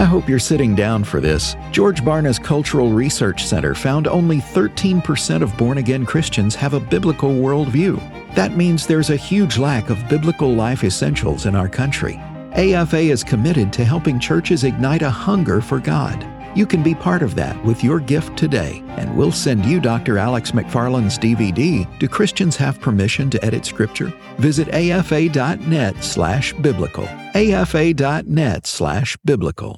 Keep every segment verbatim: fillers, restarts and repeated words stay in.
I hope you're sitting down for this. George Barna's Cultural Research Center found only thirteen percent of born-again Christians have a biblical worldview. That means there's a huge lack of biblical life essentials in our country. A F A is committed to helping churches ignite a hunger for God. You can be part of that with your gift today, and we'll send you Doctor Alex McFarland's D V D, Do Christians Have Permission to Edit Scripture? Visit afa.net slash biblical. afa.net slash biblical.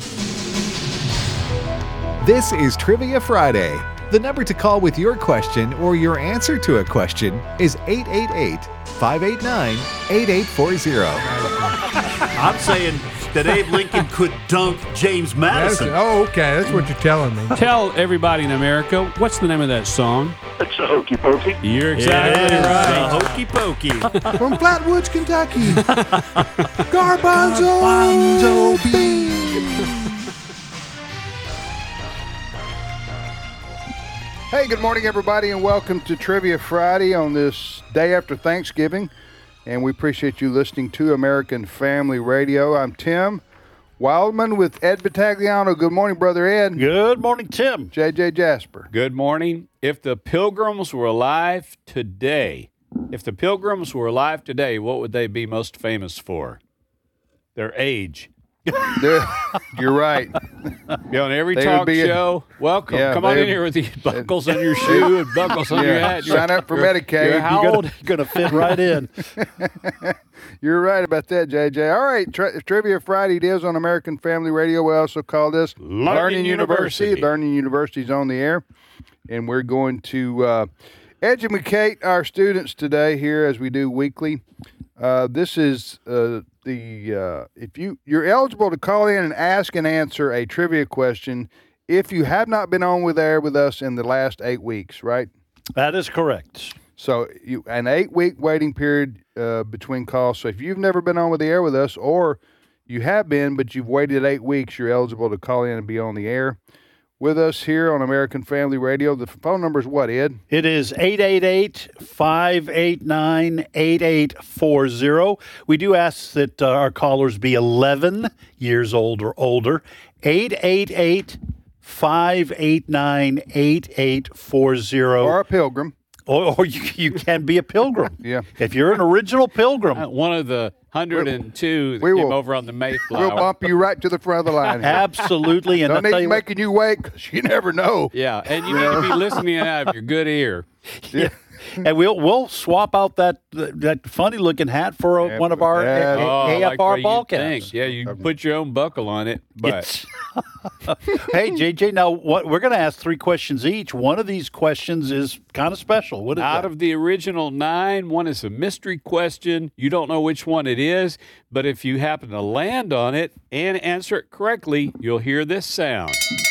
This is Trivia Friday. The number to call with your question or your answer to a question is eight eight eight, five eight nine, eight eight four zero. I'm saying that Abe Lincoln could dunk James Madison. That's, oh, okay. That's what you're telling me. Tell everybody in America, what's the name of that song? It's a Hokey Pokey. You're exactly It is right. a Hokey Pokey. From Flatwoods, Kentucky. Garbanzo, Garbanzo beans. Hey, good morning, everybody, and welcome to Trivia Friday on this day after Thanksgiving. And we appreciate you listening to American Family Radio. I'm Tim Wildman with Ed Battagliano. Good morning, Brother Ed. Good morning, Tim. J J Jasper. Good morning. If the Pilgrims were alive today, if the Pilgrims were alive today, what would they be most famous for? Their age. You're right. Be on every They would talk be a- show. Welcome. Yeah, Come on they- in here with your buckles on your shoe and buckles on your Yeah. hat. Sign up for You're- Medicaid. You're how You old? Going to fit right in. You're right about that, J J. All right, tri- Trivia Friday it is on American Family Radio. We also call this Learning University. Learning University is on the air, and we're going to uh, educate our students today here as we do weekly. Uh, this is uh, the uh, if you you're eligible to call in and ask and answer a trivia question if you have not been on with air with us in the last eight weeks, right? That is correct. So you an eight week waiting period uh, between calls. So if you've never been on with the air with us, or you have been but you've waited eight weeks, you're eligible to call in and be on the air with us here on American Family Radio. The phone number is what, Ed? It is eight eight eight, five eight nine, eight eight four zero. We do ask that uh, our callers be eleven years old or older. eight eight eight, five eight nine, eight eight four zero. Or a pilgrim. Or, or you, you can be a pilgrim. Yeah. If you're an original pilgrim. Uh, One of the one hundred two that We came will- over on the Mayflower. We'll bump you right to the front of the line here. Absolutely. And Don't I'll need tell you what, making you wait because you never know. Yeah, and you need to be listening out of your good ear. Yeah. and we'll we'll swap out that that funny looking hat for a, Yeah, one of our that- A- Oh, A- like A F R where you ball think. caps. Yeah, you put your own buckle on it, but It's- hey, J J, now what we're going to ask three questions each. One of these questions is kind of special. What is out that? of the original nine, one is a mystery question. You don't know which one it is, but if you happen to land on it and answer it correctly, you'll hear this sound.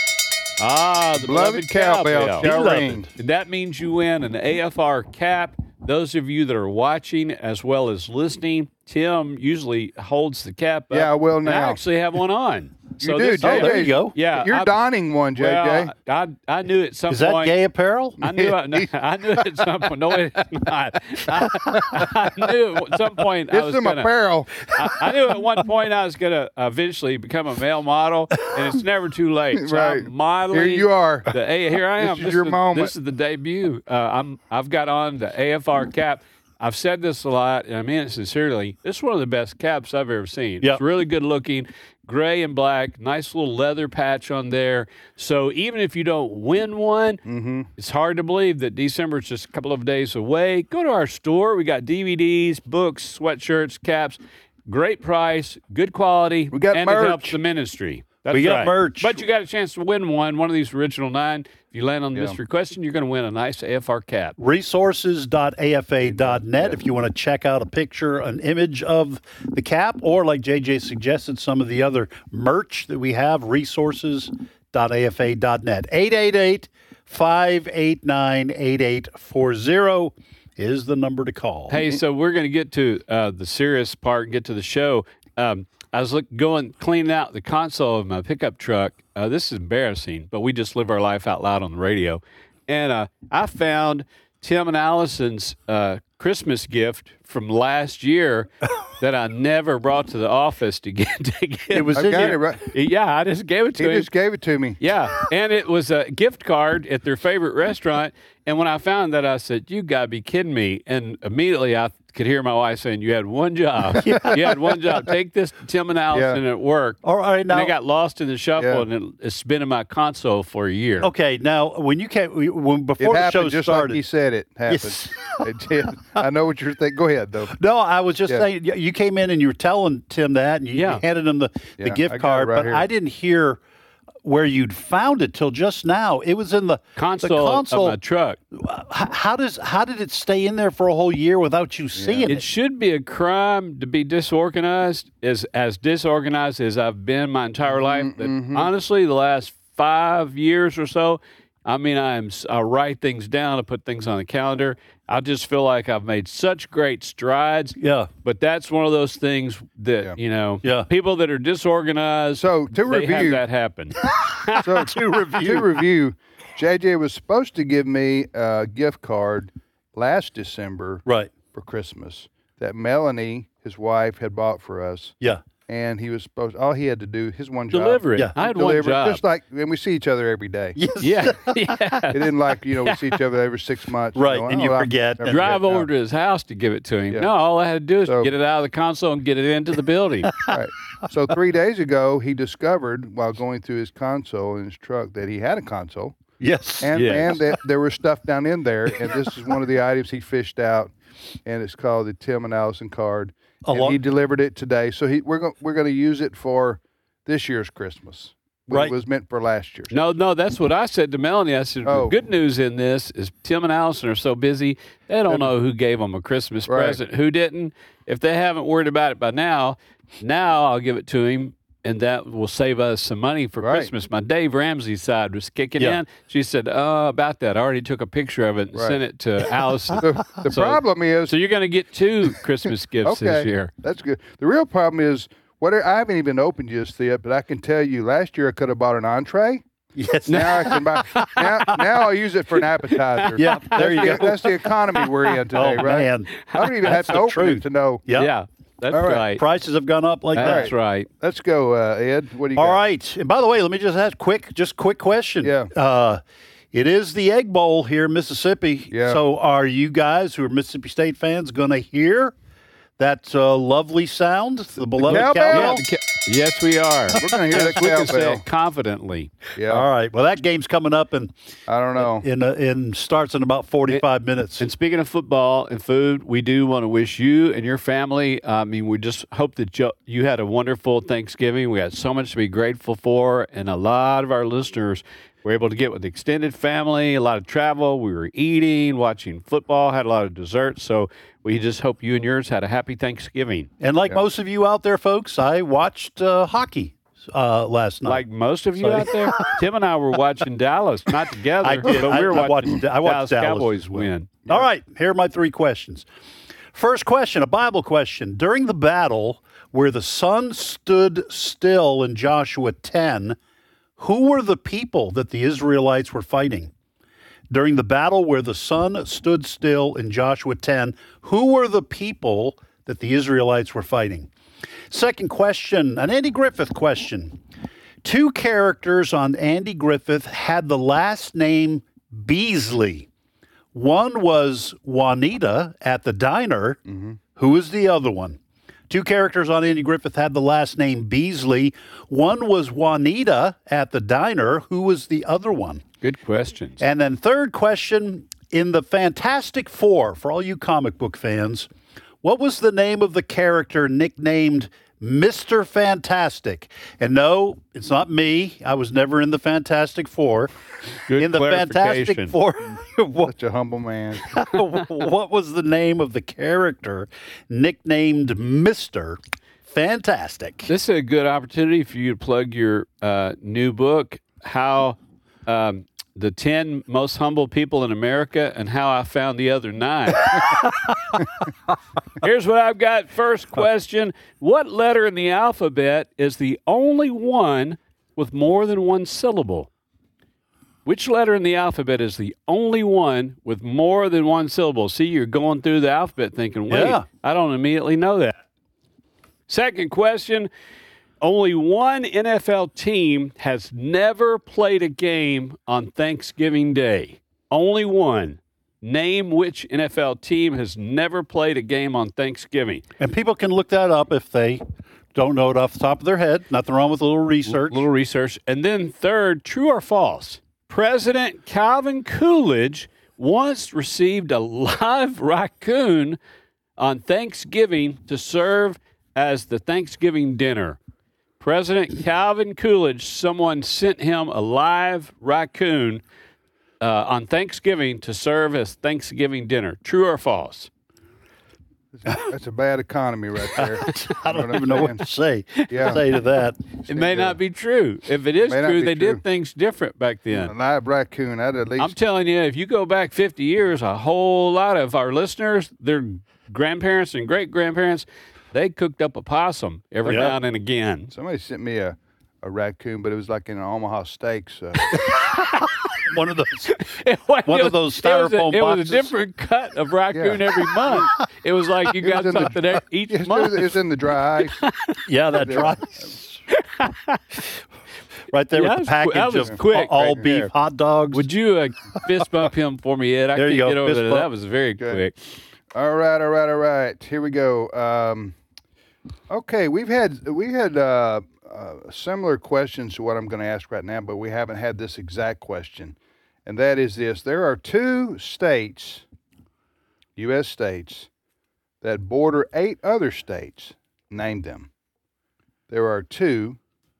Ah, the Beloved beloved cowbell cowbell. shall Beloved. ring. And that means you win an A F R cap. Those of you that are watching as well as listening, Tim usually holds the cap up. Yeah, I will And I now. actually have one on. You So do, this- J J. Oh, there you go. Yeah, You're I- donning one, J J. Well, I, I knew at some Is that point. gay apparel? I knew. I, no, I knew at some point. No, it's not. I, I knew at some point. I It's was some gonna, apparel. I, I knew at one point I was going to eventually become a male model, and it's never too late. So Right. I'm modeling. Here you are. The A, here I am. This is your the, moment. This is the debut. Uh, I'm. I've got on the A F R cap. I've said this a lot, and I mean it sincerely. This is one of the best caps I've ever seen. Yep. It's really good looking, gray and black, nice little leather patch on there. So even if you don't win one, Mm-hmm. it's hard to believe that December is just a couple of days away. Go to our store. We got D V Ds, books, sweatshirts, caps. Great price, good quality, We got and merch. it helps the ministry. That's We got right. merch. But you got a chance to win one, one of these original nine. If you land on the Yeah. mystery question, you're going to win a nice A F R cap. resources dot A F A dot net if you want to check out a picture, an image of the cap, or like J J suggested, some of the other merch that we have, resources dot A F A dot net. eight eight eight, five eight nine, eight eight four zero is the number to call. Hey, so we're going to get to uh, the serious part and get to the show. Um, I was look, going cleaning out the console of my pickup truck. Uh, this is embarrassing, but we just live our life out loud on the radio. And uh, I found Tim and Allison's uh, Christmas gift from last year that I never brought to the office to get to get. It was I in got here. it right. Yeah, I just gave it to He him. just gave it to me. Yeah, and it was a gift card at their favorite restaurant. And when I found that, I said, "You gotta be kidding me!" And immediately I could hear my wife saying, "You had one job. You had one job. Take this to Tim and Allison Yeah. at work." All right, And now. I got lost in the shuffle, Yeah. and it, it's been in my console for a year. Okay, now when you came, when It before the show happened just started, like he said it happened. Yes. It did. I know what you're thinking. Go ahead, though. No, I was just Yeah. saying y- you came in and you were telling Tim that, and you, Yeah. you handed him the, Yeah, the I gift got it card, right but here. I didn't hear where you'd found it till just now. It was in the Console, The console. of my truck. H- how does how did it stay in there for a whole year without you seeing It it? should be a crime to be disorganized, as as disorganized as I've been my entire life. But honestly, the last five years or so, I mean, I'm I write things down, I put things on the calendar. I just feel like I've made such great strides. Yeah. But that's one of those things that Yeah. you know, Yeah. people that are disorganized. So, to they have review- that happen. So To review. To review, J J was supposed to give me a gift card last December Right. for Christmas that Melanie, his wife, had bought for us. Yeah. And he was supposed, all he had to do, his one job. Deliver it. Yeah. I had deliver one it, job. Just like, and we see each other every day. Yes. yeah, yeah. It isn't like, you know, we see each other every six months. Right, know, and oh, you I'm- forget. I And Drive forget. over to his house to give it to him. Yeah. No, all I had to do is So- get it out of the console and get it into the building. Right. So three days ago, he discovered while going through his console in his truck that he had a console. Yes. And Yes. and that there was stuff down in there, and this is one of the items he fished out, and it's called the Tim and Allison card. And Along- he delivered it today, so he we're going we're going to use it for this year's Christmas. When Right. It was meant for last year's. No, no, that's what I said to Melanie. I said, Oh. the good news in this is Tim and Allison are so busy, they don't know who gave them a Christmas Right. present, who didn't. If they haven't worried about it by now, now I'll give it to him, and that will save us some money for Right. Christmas. My Dave Ramsey side was kicking Yeah. in. She said, oh, about that. I already took a picture of it and Right. sent it to Allison. The, the So- problem is, So you're going to get two Christmas gifts okay, this year. that's good. The real problem is, what I haven't even opened just yet, but I can tell you, last year I could have bought an entree. Yes. Now I can buy. Now, now I'll use it for an appetizer. Yeah, there you That's the- go. That's the economy we're in today, Oh, right? man. I don't even have That's to the open truth. it to know. Yep. Yeah, that's All right. right. Prices have gone up like That's that. right. Let's go, uh, Ed. What do you All got? right. And by the way, let me just ask quick, just quick question. Yeah. Uh, it is the Egg Bowl here in Mississippi. Yeah. So are you guys who are Mississippi State fans going to hear that uh, lovely sound, the beloved cowbell? cowbell? Yeah, the ca- yes, we are. We're going to hear that We can say cowbell. it confidently. Yeah. All right. Well, that game's coming up and I don't know. in uh, in starts in about forty-five minutes. And speaking of football and food, we do want to wish you and your family. I mean, we just hope that you, you had a wonderful Thanksgiving. We had so much to be grateful for, and a lot of our listeners were able to get with the extended family. A lot of travel. We were eating, watching football, had a lot of desserts. So we just hope you and yours had a happy Thanksgiving. And like most of you out there, folks, I watched uh, hockey uh, last night. Like most of you So- out there, Tim and I were watching Dallas, not together, I did. but we were I- I watching watched- I watched Dallas Dallas Cowboys as well. win. All right, here are my three questions. First question, a Bible question. During the battle where the sun stood still in Joshua ten, who were the people that the Israelites were fighting? During the battle where the sun stood still in Joshua ten, who were the people that the Israelites were fighting? Second question, an Andy Griffith question. Two characters on Andy Griffith had the last name Beasley. One was Juanita at the diner. Who was the other one? Two characters on Andy Griffith had the last name Beasley. One was Juanita at the diner. Who was the other one? Good questions. And then third question, in the Fantastic Four, for all you comic book fans, what was the name of the character nicknamed Mister Fantastic? And no, it's not me. I was never in the Fantastic Four. Good in the Fantastic clarification. Four, what, Such a humble man. what was the name of the character nicknamed Mister Fantastic? This is a good opportunity for you to plug your uh, new book, How um, the ten Most Humble People in America and How I Found the Other Nine. Here's what I've got. First question. What letter in the alphabet is the only one with more than one syllable? Which letter in the alphabet is the only one with more than one syllable? See, you're going through the alphabet thinking, wait, Yeah. I don't immediately know that. Second question, only one N F L team has never played a game on Thanksgiving Day. Only one. Name which N F L team has never played a game on Thanksgiving. And people can look that up if they don't know it off the top of their head. Nothing wrong with a little research. Little research. And then third, true or false? President Calvin Coolidge once received a live raccoon on Thanksgiving to serve as the Thanksgiving dinner. President Calvin Coolidge, someone sent him a live raccoon uh, on Thanksgiving to serve as Thanksgiving dinner. True or false? That's a bad economy right there. I don't what even I'm know what to say, Yeah. say to that. It may not be true. If it is May not true, be they true. did things different back A then. live raccoon, I'd at least. I'm telling you, if you go back fifty years, a whole lot of our listeners, their grandparents and great grandparents, they cooked up a possum every Yeah. now and again. Somebody sent me a, a raccoon, but it was like in an Omaha Steaks. Uh, One of those. It was- One it of was- those it was a- styrofoam It was boxes. a different cut of raccoon Yeah. every month. It was like you It was got in the- something e- each it, was, month. it was in the dry ice. Yeah, that dry. Right there Yeah, with the that was qu- that package was of quick all right beef there. hot dogs. Would you uh, fist bump him for me, Ed? I There can't you go, get over fist that. bump. That was very Okay. quick. All right, all right, all right. Here we go. Um, okay, we've had we had uh, uh, similar questions to what I'm going to ask right now, but we haven't had this exact question, and that is this: there are two states, U S states, that border eight other states. Name them. There are two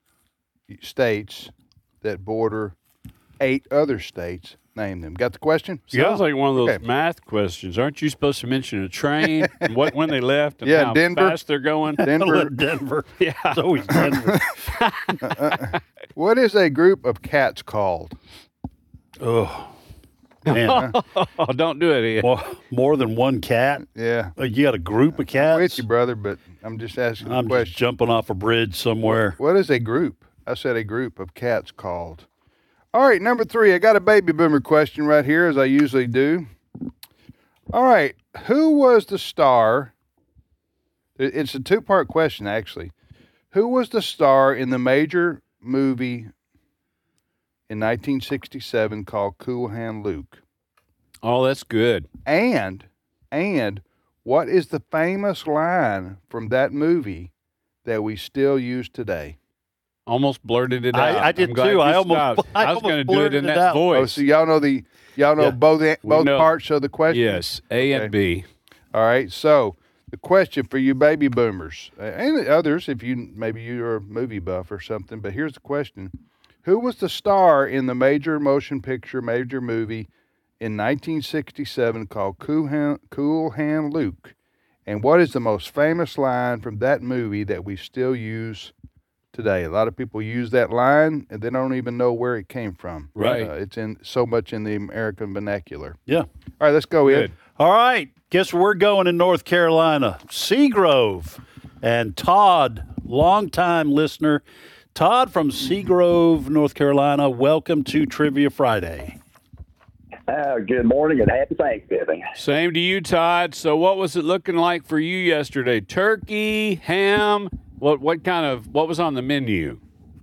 states that border eight other states. Name them. Got the question? Sounds like one of those Okay. math questions. Aren't you supposed to mention a train and what when they left and Yeah, how Denver. fast they're going? Denver. Denver. Yeah. It's always Denver. What is a group of cats called? Oh, man. Oh, don't do it, Ed. More, more than one cat? Yeah. Uh, You got a group of cats? With you, brother, but I'm just asking I'm the just question. jumping off a bridge somewhere. What is a group? I said a group of cats called. All right, number three. I got a baby boomer question right here, as I usually do. All right, who was the star? it- It's a two-part question, actually. Who was the star in the major movie in nineteen sixty-seven called Cool Hand Luke? Oh, that's good. And, and what is the famous line from that movie that we still use today? Almost blurted it I- out. I did I'm glad too. you I almost- stopped. I I was going to almost do it blurted in it that out. voice. Oh, so y'all know the y'all know Yeah. both an- We both know. parts of the question. Yes, A and B. All right. So the question for you baby boomers uh, and others, if you maybe you're a movie buff or something, but here's the question: who was the star in the major motion picture, major movie in nineteen sixty-seven called Cool Hand, cool Hand Luke? And what is the most famous line from that movie that we still use today? A lot of people use that line and they don't even know where it came from. Right. Uh, it's in so much in the American vernacular. Yeah. All right, let's go, Ed. Good. All right. Guess where we're going in North Carolina? Seagrove. And Todd, longtime listener. Todd from Seagrove, North Carolina. Welcome to Trivia Friday. Uh, good morning and happy Thanksgiving. Same to you, Todd. So, what was it looking like for you yesterday? Turkey, ham. What what kind of what was on the menu?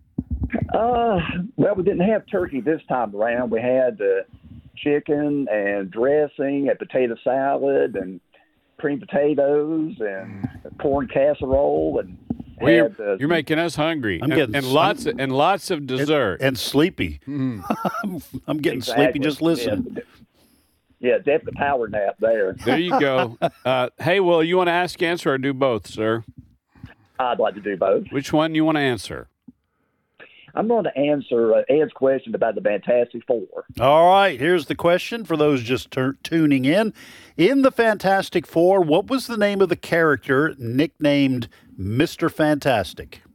Uh, well, we didn't have turkey this time around. We had uh, chicken and dressing and potato salad and cream potatoes and corn casserole and Well, you're, had, uh, you're making us hungry. I'm and, getting and some- lots of, and lots of dessert. And sleepy. Mm-hmm. I'm getting exactly. sleepy just listening. Yeah, yeah, definitely power nap there. There you go. Uh, hey, Will, you want to ask, answer, or do both, sir? I'd like to do both. Which one you want to answer? I'm going to answer uh, Ed's question about the Fantastic Four. All right, here's the question for those just tur tuning in. In the Fantastic Four, what was the name of the character nicknamed Mister Fantastic?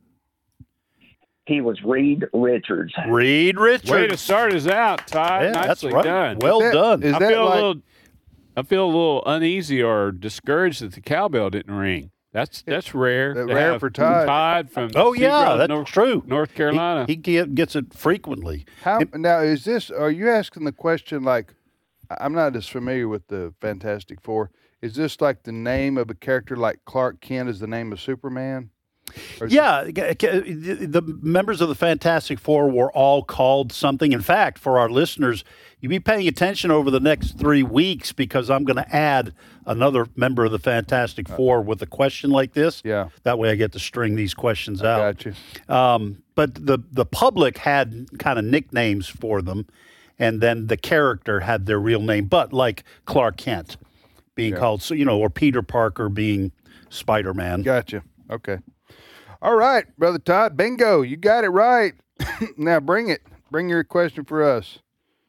He was Reed Richards. Reed Richards. Way to start us out, Todd. Yeah, that's Nicely right. done. Well Is that- done. is I that feel like- a little, I feel a little uneasy or discouraged that the cowbell didn't ring. That's that's rare. That to rare have for Todd. Todd from Oh, yeah, Seagrove, that's North, true. North Carolina. He, he get, gets it frequently. How now is this? Are you asking the question like? I'm not as familiar with the Fantastic Four. Is this like the name of a character like Clark Kent is the name of Superman? Or is Yeah, g- g- the members of the Fantastic Four were all called something. In fact, for our listeners, you be paying attention over the next three weeks because I'm going to add another member of the Fantastic Four with a question like this. Yeah. That way I get to string these questions out. Got you. Um, but the, the public had kind of nicknames for them, and then the character had their real name. But like Clark Kent being called, so you know, or Peter Parker being Spider-Man. Gotcha. Okay. All right, Brother Todd. Bingo. You got it right. Now bring it. Bring your question for us.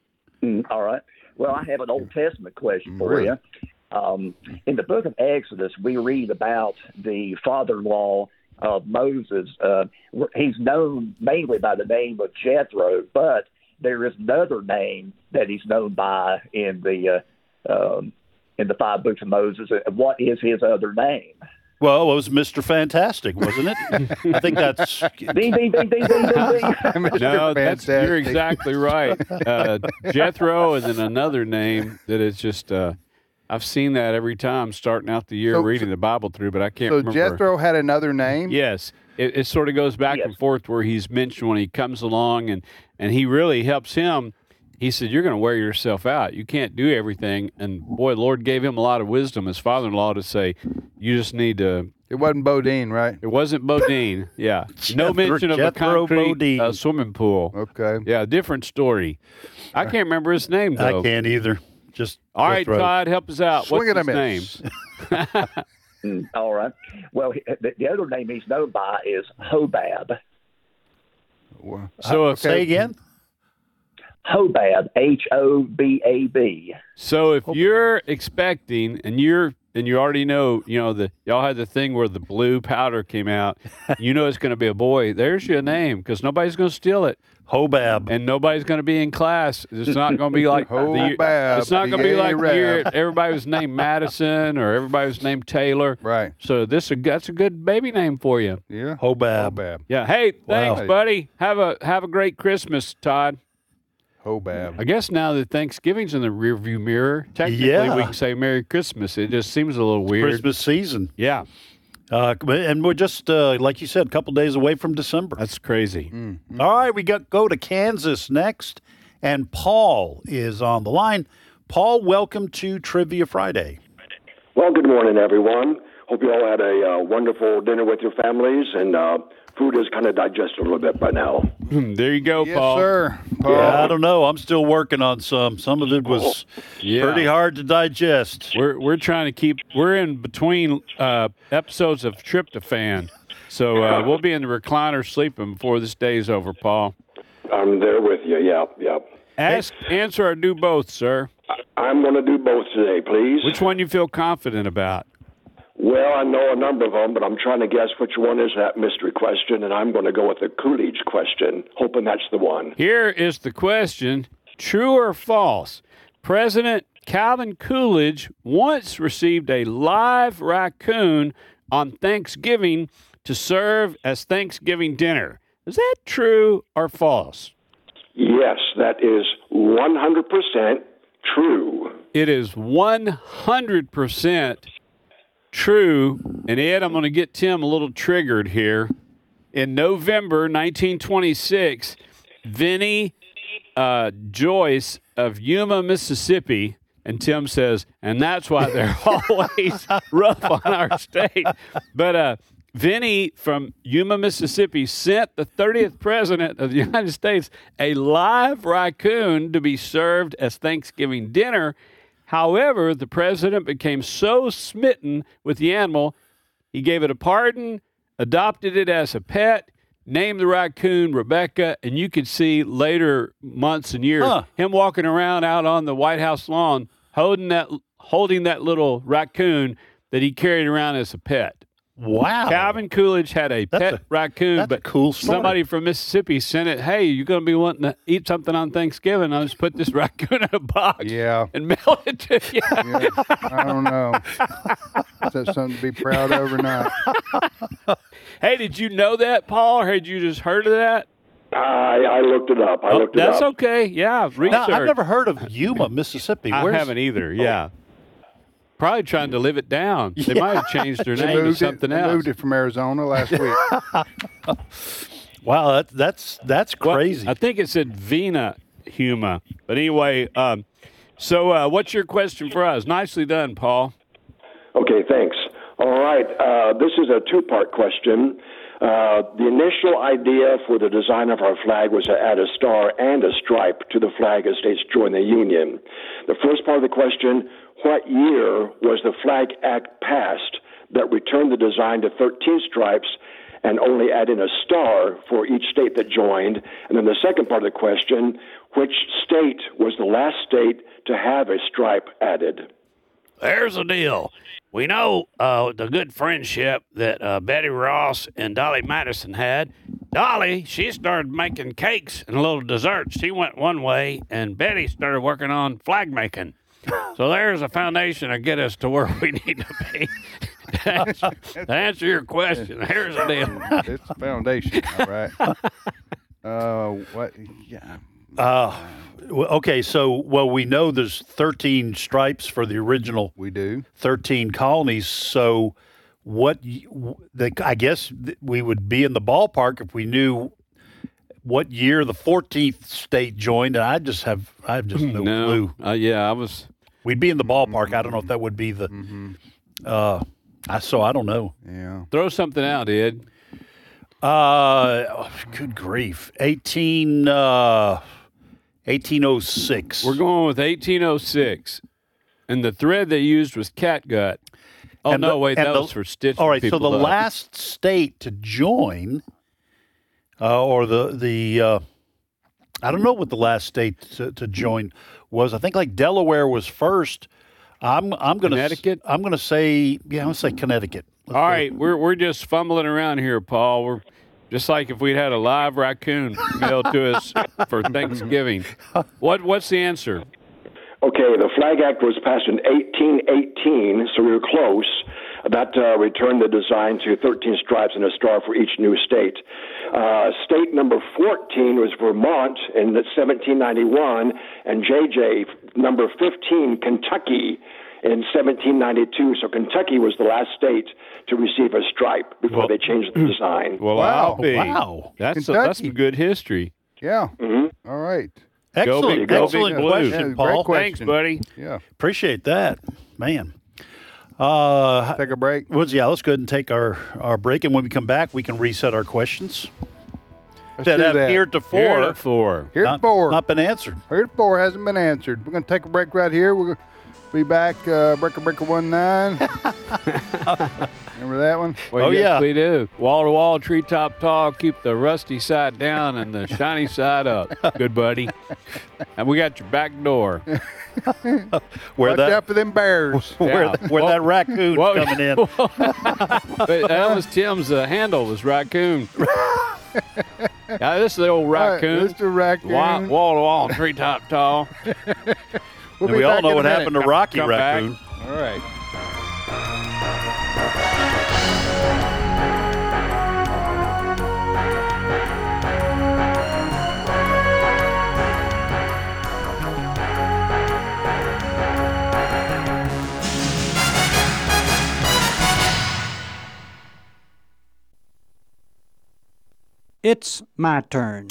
Mm, all right. Well, I have an Old Testament question for Really? you. Um, in the book of Exodus, we read about the father-in-law of Moses. Uh, he's known mainly by the name of Jethro, but there is another name that he's known by in the uh, um, in the five books of Moses. What is his other name? Well, it was Mister Fantastic, wasn't it? I think that's Ding, ding, ding, ding, ding, ding, ding. Mister No, that's, you're Fantastic. exactly right. Uh, Jethro, and then another name that is just, uh, I've seen that every time starting out the year So- reading the Bible through, but I can't So remember. Jethro had another name? Yes. It, it sort of goes back Yes. and forth where he's mentioned when he comes along and, and he really helps him. He said, you're going to wear yourself out. You can't do everything. And boy, the Lord gave him a lot of wisdom, his father-in-law, to say, you just need to. It wasn't Bodine, right? It wasn't Bodine. Yeah. No Jethro- mention of a Jethro concrete Bodine. uh, swimming pool. Okay. Yeah, different story. I can't remember his name, though. I can't either. Just All right, Jethro. Todd, help us out. Swing What's and a his name? miss. Mm, all right. Well, he- the, the other name he's known by is Hobab. Well, So if, Say again. Hobab, H O B A B. So if you're expecting, and you're and you already know, you know, the y'all had the thing where the blue powder came out, you know it's going to be a boy. There's your name because nobody's going to steal it, Hobab. and nobody's going to be in class. It's not going to be like the year- Hobab, It's not going to be the like the year Arab. everybody was named Madison or everybody was named Taylor. Right. So this that's a good baby name for you. Yeah. Hobab. Hobab. Yeah. Hey, thanks, Wow. buddy. Have a have a great Christmas, Todd. Hobab. I guess now that Thanksgiving's in the rearview mirror, technically Yeah. we can say Merry Christmas. It just seems a little weird. Christmas season. Yeah, Uh, and we're just, uh, like you said, a couple days away from December. that's crazy. All right, we got go to Kansas next, and Paul is on the line. Paul, welcome to Trivia Friday. Well, good morning, everyone. Hope you all had a uh, wonderful dinner with your families, and uh, food is kind of digested a little bit by now. There you go, Yes, Paul. sir. Paul. I don't know. I'm still working on some. Some of it was Yeah. pretty hard to digest. We're we're trying to keep. We're in between uh, episodes of Tryptophan, so uh, we'll be in the recliner sleeping before this day's over. Paul, I'm there with you. Yeah, yeah. ask, answer, or do both, sir. I'm going to do both today, please. Which one you feel confident about? Well, I know a number of them, but I'm trying to guess which one is that mystery question, and I'm going to go with the Coolidge question, hoping that's the one. Here is the question: true or false? President Calvin Coolidge once received a live raccoon on Thanksgiving to serve as Thanksgiving dinner. Is that true or false? Yes, that is one hundred percent true. It is one hundred percent true. And Ed, I'm going to get Tim a little triggered here. In November nineteen twenty-six, Vinnie uh, Joyce of Yuma, Mississippi, and Tim says, and that's why they're always rough on our state. But uh, Vinnie from Yuma, Mississippi, sent the thirtieth president of the United States a live raccoon to be served as Thanksgiving dinner. However, the president became so smitten with the animal, he gave it a pardon, adopted it as a pet, named the raccoon Rebecca, and you could see later months and years Huh. him walking around out on the White House lawn holding that holding that little raccoon that he carried around as a pet. Wow. Calvin Coolidge had a That's pet a- raccoon, that's a but cool story. somebody from Mississippi sent it. Hey, you're going to be wanting to eat something on Thanksgiving? I'll just put this raccoon in a box Yeah. and mail it to you. Yeah, I don't know. Is that something to be proud of or not? Hey, did you know that, Paul, or had you just heard of that? I, I looked it up. I Oh, looked it that's up. okay. Yeah, research. Now, I've never heard of Yuma, Mississippi. I Where's, haven't either. Yeah. Probably trying to live it down. They might have changed their They name to moved, it, something they else. moved it from Arizona last week. Wow, that, that's that's Well, crazy. I think it said Vena Huma. But anyway, um, so uh, what's your question for us? Nicely done, Paul. Okay, thanks. All right, uh, this is a two-part question. Uh, the initial idea for the design of our flag was to add a star and a stripe to the flag as states joined the Union. The first part of the question, what year was the Flag Act passed that returned the design to thirteen stripes and only add in a star for each state that joined? And then the second part of the question, which state was the last state to have a stripe added? There's the deal. We know uh, the good friendship that uh, Betty Ross and Dolly Madison had. Dolly, she started making cakes and little desserts. She went one way, and Betty started working on flag making. So there's a foundation to get us to where we need to be. to, answer, to answer your question, here's the deal. It's the foundation, all right. Uh, what? Yeah. Uh, well, okay, so, well, we know there's thirteen stripes for the original We do. thirteen colonies. So what, y- w- the, I guess th- we would be in the ballpark if we knew what year the fourteenth state joined. And I just have, I have just no, No. clue. Uh, yeah, I was. We'd be in the ballpark. I don't know if that would be the, uh, I, so I don't know. Yeah. Throw something out, Ed. Uh, oh, good grief. eighteen, uh, eighteen oh six. We're going with eighteen oh six. And the thread they used was catgut. Oh, And no, the- wait, and that the- was for stitching All right, so people the up. last state to join, uh, or the the uh, I don't know what the last state to, to join was. I think like Delaware was first. I'm I'm gonna Connecticut? I'm gonna say yeah. I'm gonna say Connecticut. Let's All go. right, we're we're just fumbling around here, Paul. We're just like if we'd had a live raccoon mailed to us for Thanksgiving. What what's the answer? Okay, the Flag Act was passed in eighteen eighteen, so we were close. That uh, returned the design to thirteen stripes and a star for each new state. Uh, state number fourteen was Vermont in seventeen ninety-one, and J J, number fifteen, Kentucky, in seventeen ninety-two. So Kentucky was the last state to receive a stripe before Well- they changed the design. Well, Wow. I'll be. Wow. That's a, that's Kentucky. some good history. Yeah. Mm-hmm. All right. Excellent, big- go excellent big blue. question, Yeah, great Paul. question. Thanks, buddy. Yeah. Appreciate that, man. Uh, Take a break. well, yeah, let's go ahead and take our, our break, and when we come back, we can reset our questions Let's that do have that. heretofore Heretofore. Here's not, four. not been answered. Here's four hasn't been answered. We're going to take a break right here. We're going to be back. Uh, breaker, breaker, one nine. Remember that one? Well, Oh, yes, yeah. we do. Wall to wall, treetop tall. Keep the rusty side down and the shiny side up. Good buddy. And we got your back door. Where Watch that out for them bears. where, Yeah. where that raccoon's What- coming in. But that was Tim's uh, handle was raccoon. Yeah, this is the old All right, raccoon. Mister Raccoon. Wall, wall to wall, treetop tall. We'll And be we all back know in a what minute. happened to Rocky Come back. Raccoon. All right. It's my turn.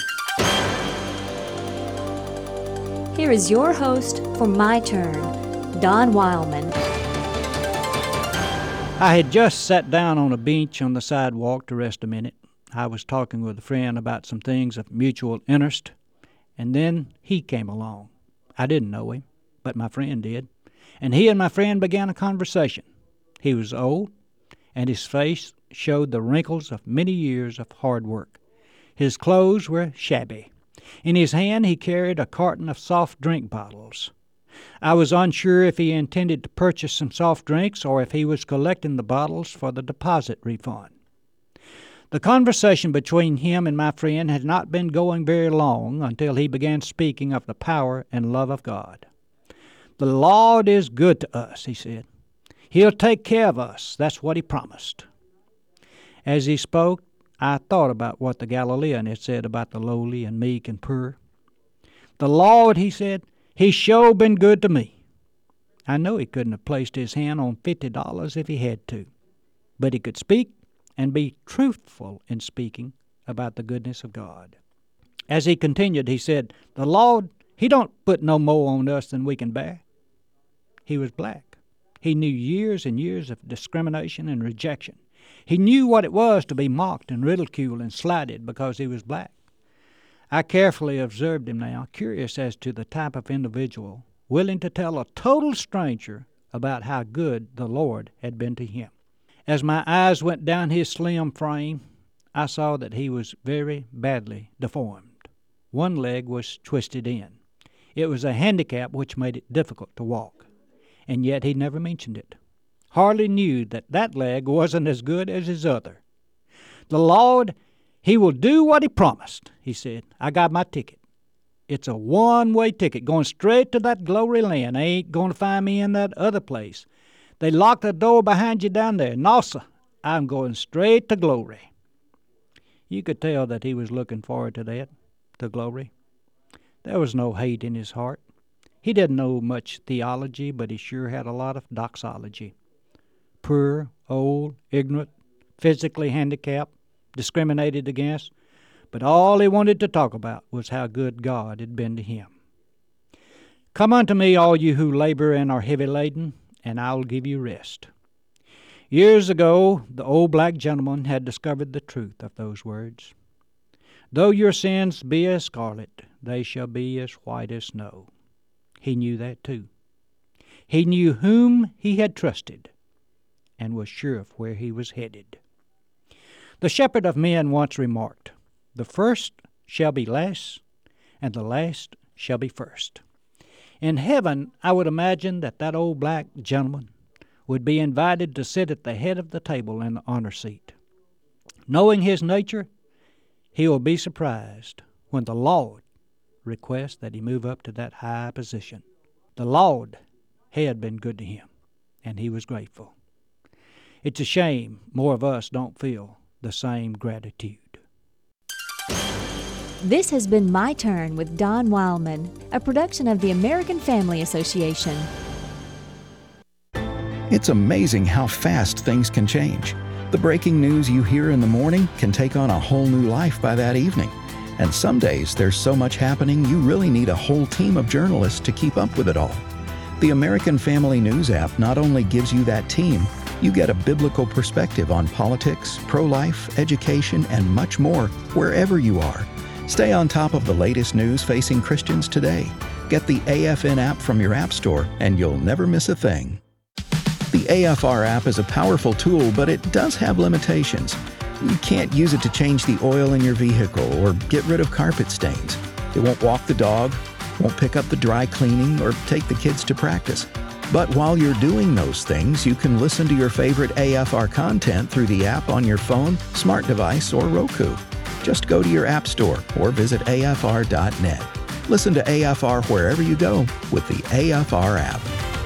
Here is your host for My Turn, Don Wildman. I had just sat down on a bench on the sidewalk to rest a minute. I was talking with a friend about some things of mutual interest, and then he came along. I didn't know him, but my friend did, and he and my friend began a conversation. He was old, and his face showed the wrinkles of many years of hard work. His clothes were shabby. In his hand he carried a carton of soft drink bottles. I was unsure if he intended to purchase some soft drinks or if he was collecting the bottles for the deposit refund. The conversation between him and my friend had not been going very long until he began speaking of the power and love of God. "The Lord is good to us," he said. "He'll take care of us. That's what he promised." As he spoke, I thought about what the Galilean had said about the lowly and meek and poor. "The Lord," he said, "He's sure been good to me." I know he couldn't have placed his hand on fifty dollars if he had to, but he could speak and be truthful in speaking about the goodness of God. As he continued, he said, "The Lord, he don't put no more on us than we can bear." He was black. He knew years and years of discrimination and rejection. He knew what it was to be mocked and ridiculed and slighted because he was black. I carefully observed him now, curious as to the type of individual willing to tell a total stranger about how good the Lord had been to him. As my eyes went down his slim frame, I saw that he was very badly deformed. One leg was twisted in. It was a handicap which made it difficult to walk, and yet he never mentioned it. Hardly knew that that leg wasn't as good as his other. "The Lord, he will do what he promised," he said. "I got my ticket. It's a one-way ticket going straight to that glory land. They ain't going to find me in that other place. They locked the door behind you down there. No, sir, I'm going straight to glory." You could tell that he was looking forward to that, to glory. There was no hate in his heart. He didn't know much theology, but he sure had a lot of doxology. Poor, old, ignorant, physically handicapped, discriminated against, but all he wanted to talk about was how good God had been to him. "Come unto me, all you who labor and are heavy laden, and I'll give you rest." Years ago, the old black gentleman had discovered the truth of those words. "Though your sins be as scarlet, they shall be as white as snow." He knew that too. He knew whom he had trusted and was sure of where he was headed. The shepherd of men once remarked, "The first shall be last, and the last shall be first." In heaven, I would imagine that that old black gentleman would be invited to sit at the head of the table in the honor seat. Knowing his nature, he will be surprised when the Lord requests that he move up to that high position. The Lord had been good to him, and he was grateful. It's a shame more of us don't feel the same gratitude. This has been My Turn with Don Wildman, a production of the American Family Association. It's amazing how fast things can change. The breaking news you hear in the morning can take on a whole new life by that evening. And some days there's so much happening you really need a whole team of journalists to keep up with it all. The American Family News app not only gives you that team, you get a biblical perspective on politics, pro-life, education, and much more wherever you are. Stay on top of the latest news facing Christians today. Get the A F N app from your app store and you'll never miss a thing. The A F R app is a powerful tool, but it does have limitations. You can't use it to change the oil in your vehicle or get rid of carpet stains. It won't walk the dog, won't pick up the dry cleaning, or take the kids to practice. But while you're doing those things, you can listen to your favorite A F R content through the app on your phone, smart device, or Roku. Just go to your app store or visit A F R dot net. Listen to A F R wherever you go with the A F R app.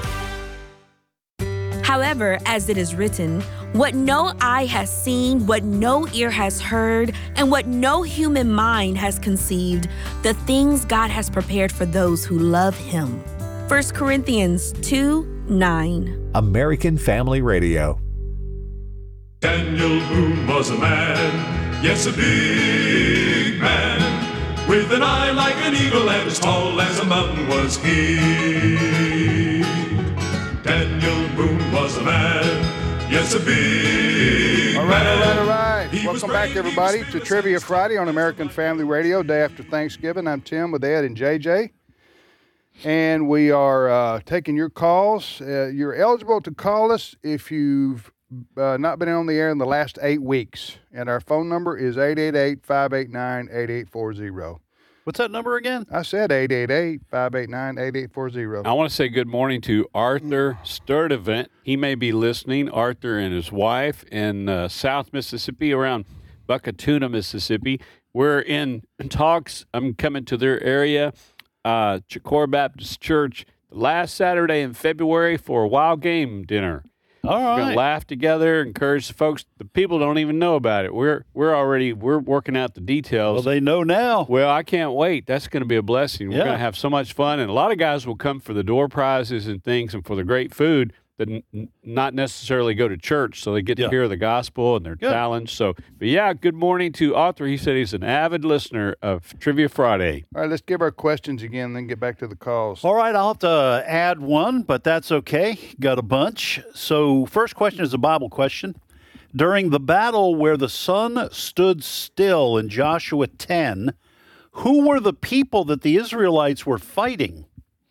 However, as it is written, what no eye has seen, what no ear has heard, and what no human mind has conceived, the things God has prepared for those who love Him. First Corinthians two nine. American Family Radio. Daniel Boone was a man, yes, a big man, with an eye like an eagle and as tall as a mountain was he. Daniel Boone was a man, yes, a big all right, man. All right, all right, all right. Welcome back, everybody, to Trivia Friday on American Family Radio, day after Thanksgiving. I'm Tim with Ed and J J, and we are uh, taking your calls. Uh, you're eligible to call us if you've uh, not been on the air in the last eight weeks, and our phone number is eight eight eight, five eight nine, eight eight four zero. What's that number again? I said eight eight eight, five eight nine, eight eight four zero. I want to say good morning to Arthur Sturdivant. He may be listening. Arthur and his wife in uh, South Mississippi, around Buckatuna, Mississippi. We're in talks. I'm coming to their area, uh, Chicora Baptist Church, last Saturday in February for a wild game dinner. All We're gonna right. laugh together, encourage the folks. The people don't even know about it. We're we're already we're working out the details. Well, they know now. Well, I can't wait. That's going to be a blessing. We're Yeah. going to have so much fun, and a lot of guys will come for the door prizes and things, and for the great food. That n- not necessarily go to church, so they get Yeah. to hear the gospel and they're Good. challenged. So, but yeah, good morning to Arthur. He said he's an avid listener of Trivia Friday. All right, let's give our questions again, then get back to the calls. All right, I'll have to add one, but that's okay. Got a bunch. So, first question is a Bible question. During the battle where the sun stood still in Joshua ten, who were the people that the Israelites were fighting?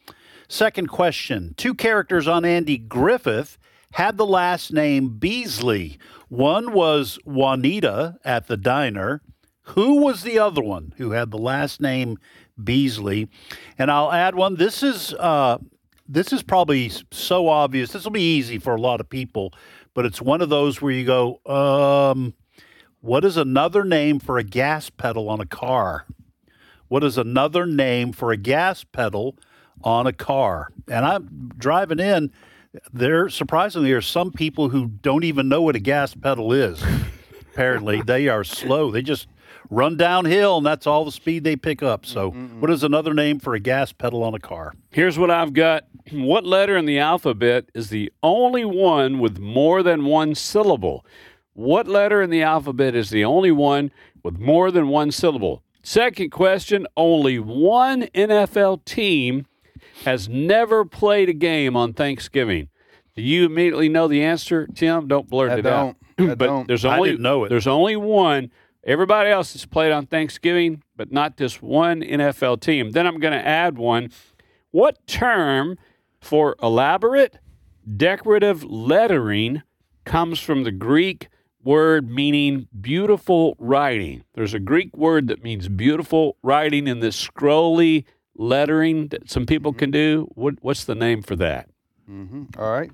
Second question. Two characters on Andy Griffith had the last name Beasley. One was Juanita at the diner. Who was the other one who had the last name Beasley? And I'll add one. This is uh, this is probably so obvious. This will be easy for a lot of people, but it's one of those where you go, um, what is another name for a gas pedal on a car? What is another name for a gas pedal on a car? And I'm driving in, there surprisingly are some people who don't even know what a gas pedal is. Apparently they are slow. They just run downhill and that's all the speed they pick up. So Mm-mm-mm. What is another name for a gas pedal on a car? Here's what I've got. What letter in the alphabet is the only one with more than one syllable? What letter in the alphabet is the only one with more than one syllable? Second question, only one N F L team has never played a game on Thanksgiving. Do you immediately know the answer, Tim? Don't blurt I it don't. out. I but don't. there's I only didn't know it. There's only one. Everybody else has played on Thanksgiving, but not this one N F L team. Then I'm going to add one. What term for elaborate decorative lettering comes from the Greek word meaning beautiful writing? There's a Greek word that means beautiful writing in this scrolly lettering that some people can do. What, what's the name for that? Mm-hmm. All right.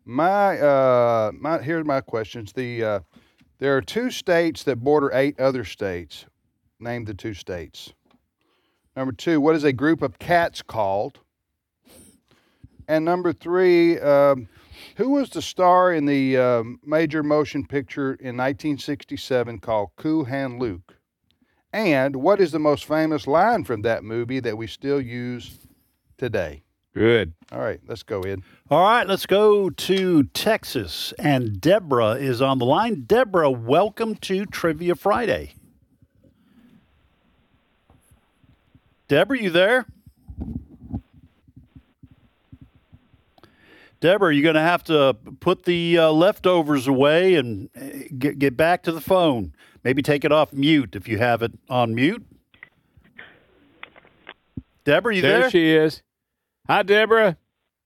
My, uh, my, here's my questions. The, uh, there are two states that border eight other states. Name the two states. Number two, what is a group of cats called? And number three, um, who was the star in the uh, major motion picture in nineteen sixty-seven called Cool Hand Luke? And what is the most famous line from that movie that we still use today? Good. All right, let's go, Ed. All right, let's go to Texas. And Deborah is on the line. Deborah, welcome to Trivia Friday. Deborah, you there? Deborah, you're going to have to put the uh, leftovers away and get, get back to the phone. Maybe take it off mute if you have it on mute. Deborah, you there? There she is. Hi, Deborah.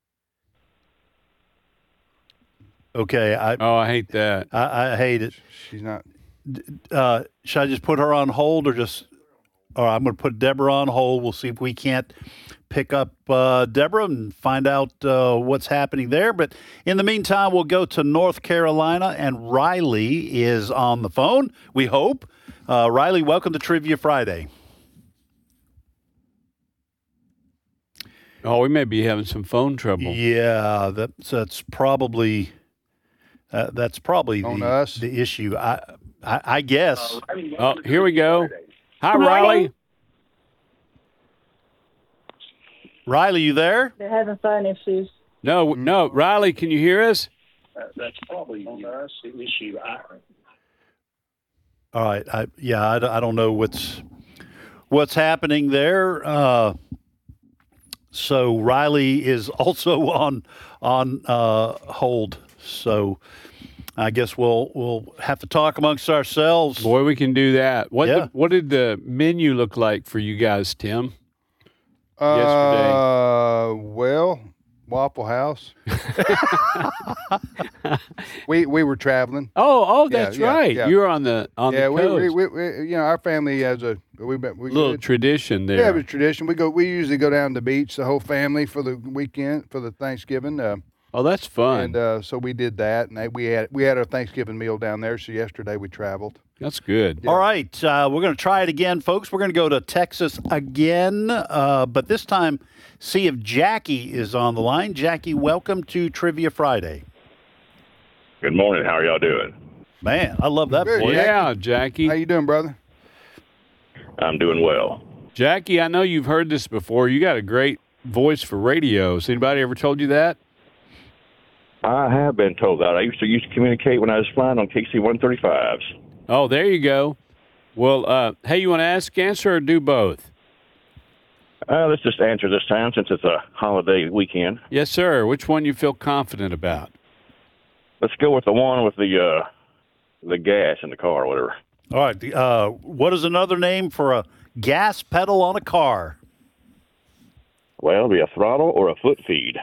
Okay. I, Oh, I hate that. I, I hate it. She's not. Uh, should I just put her on hold or just... All right, I'm going to put Deborah on hold. We'll see if we can't pick up uh, Deborah and find out uh, what's happening there. But in the meantime, we'll go to North Carolina, and Riley is on the phone, we hope. Uh, Riley, welcome to Trivia Friday. Oh, we may be having some phone trouble. Yeah, that's, that's probably uh, that's probably On the, us? the issue, I, I, I guess. Oh, here we go. Hi, Good morning. Riley. Riley, you there? They're having phone issues. No, no, Riley, can you hear us? Uh, that's probably on us, the issue. I, All right. I, yeah, I, I don't know what's what's happening there. Uh, so Riley is also on on uh, hold. So I guess we'll we'll have to talk amongst ourselves. Boy, we can do that. What Yeah. did, what did the menu look like for you guys, Tim? Yesterday. Uh, well, Waffle House. we we were traveling. Oh, oh, Yeah, that's yeah, right. yeah. You're on the on yeah, the we, coast. we, we, we you know our family has a we we Little we, tradition there. Yeah, it was tradition. We go. We usually go down to the beach, the whole family, for the weekend for the Thanksgiving. Uh, oh, that's fun. and uh, so we did that, and they, we had we had our Thanksgiving meal down there. So yesterday we traveled. That's good. All right, uh, we're going to try it again, folks. We're going to go to Texas again, uh, but this time see if Jackie is on the line. Jackie, welcome to Trivia Friday. Good morning. How are y'all doing? Man, I love that Good, voice. Yeah, Jackie. How you doing, brother? I'm doing well. Jackie, I know you've heard this before. You got a great voice for radio. Has anybody ever told you that? I have been told that. I used to used to communicate when I was flying on K C one thirty-fives. Oh, there you go. Well, uh, hey, you want to ask, answer, or do both? Uh, let's just answer this time since it's a holiday weekend. Yes, sir. Which one you feel confident about? Let's go with the one with the uh, the gas in the car or whatever. All right, uh, what is another name for a gas pedal on a car? Well, it'll be a throttle or a foot feed.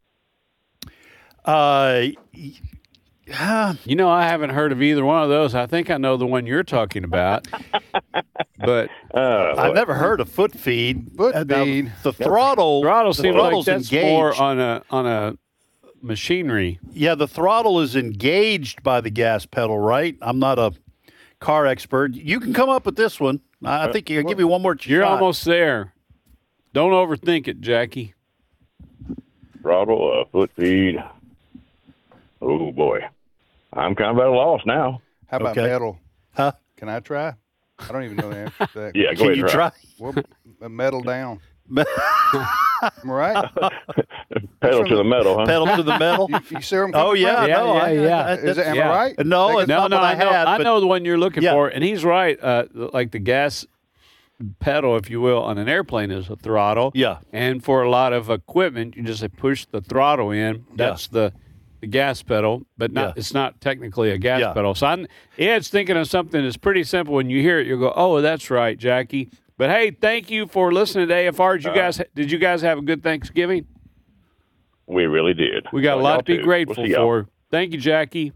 Uh, You know, I haven't heard of either one of those. I think I know the one you're talking about. But Uh, I've never heard of foot feed. Foot Uh, now, feed. The throttle. throttle the seems like throttle's that's engaged. more on a on a machinery. Yeah, the throttle is engaged by the gas pedal, right? I'm not a car expert. You can come up with this one. I I think you'll give you one more You're shot. almost there. Don't overthink it, Jackie. Throttle, a foot feed. Oh, boy. I'm kind of at a loss now. How about Okay. metal? Huh? Can I try? I don't even know the answer to that. Yeah, go Can ahead you and try. try? Well, a metal down. Am I right? Pedal to the metal, huh? Pedal to the metal. You, you see where I'm coming Oh yeah, from? Yeah, no, yeah, I, yeah. I, Is it, am Yeah. I right? No, Think it's it's- No, not no, what I, I know, had. I but know the one you're looking Yeah. for, and he's right. Uh, like the gas pedal, if you will, on an airplane is a throttle. Yeah. And for a lot of equipment, you just push the throttle in. That's the the gas pedal, but not Yeah. it's not technically a gas Yeah. pedal. So I'm, Ed's thinking of something that's pretty simple. When you hear it, you'll go, "Oh, that's right, Jackie." But hey, thank you for listening to A F R. Did you guys did you guys have a good Thanksgiving? We really did. We got So a lot y'all to be too. grateful We'll see y'all. for. Thank you, Jackie.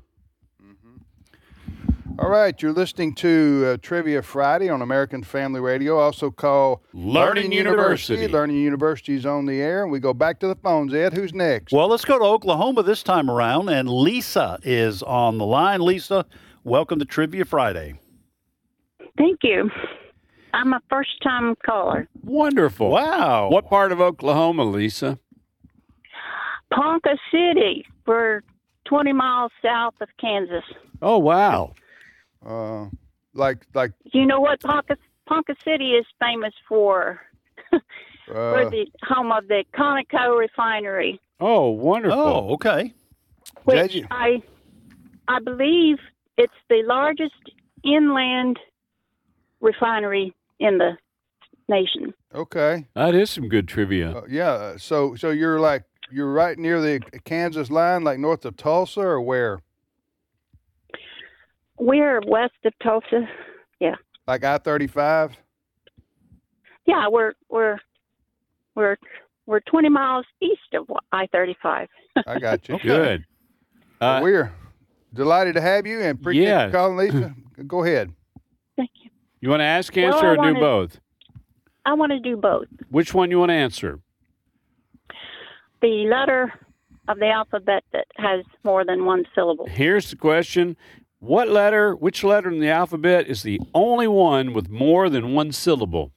All right, you're listening to uh, Trivia Friday on American Family Radio, also called Learning University. Learning University is on the air, and we go back to the phones. Ed, who's next? Well, let's go to Oklahoma this time around, and Lisa is on the line. Lisa, welcome to Trivia Friday. Thank you. I'm a first-time caller. Wonderful. Wow. What part of Oklahoma, Lisa? Ponca City. We're twenty miles south of Kansas. Oh, wow. Uh, like, like, You know what Ponca, Ponca City is famous for? uh, We're the home of the Conoco refinery, Oh, wonderful. Oh, okay. which J J. I, I believe it's the largest inland refinery in the nation. okay, That is some good trivia. uh, yeah. So, so you're like, you're right near the Kansas line, like north of Tulsa, or where? We're west of Tulsa. Yeah, Like I thirty-five. yeah. We're we're we're we're twenty miles east of I thirty-five. I got you. Good. Uh, We're delighted to have you, and appreciate yes. you calling, Lisa. Go ahead. Thank you. You want to ask, Well, answer, I or do wanted- both? I want to do both. Which one you want to answer? The letter of the alphabet that has more than one syllable. Here's the question. What letter, which letter in the alphabet is the only one with more than one syllable?